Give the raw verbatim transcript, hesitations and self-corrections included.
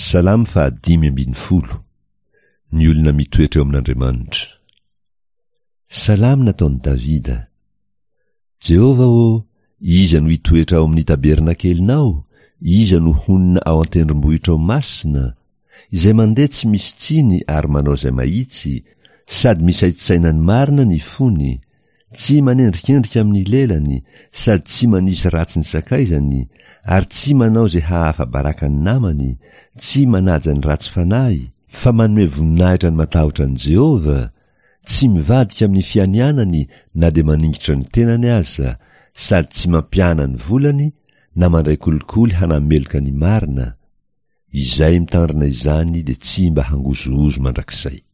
Salamy fa dimy ambin'ny folo. Ny olona mitoetra eo amin'Andriamanitra. Salamy nataon'i Davida. Jehova ô, iza no hitoetra ao amin'ny tabernakelinao, iza no honina ao an-tendrombohitra ao masina, izay mandeha tsy misy tsiny ary manao izay mahitsy, sady misaintsaina ny marina ny fony, tsy manendrikendrika amin'ny lelany, sady tsy manisy ratsy ny sakaizany, ary tsy manao izay hahafa-baraka ny namany, tsy manaja ny ratsy fanahy, fa manome voninahitra ny matahotra an' Jehova, tsy mivadika amin'ny fianianany na dia maningitra ny tenany aza, sady tsy mampiana ny volany na mandray kolikoly hanameloka ny marina. Izay mitandrina izany dia tsy mba hangozohozo mandrakizay.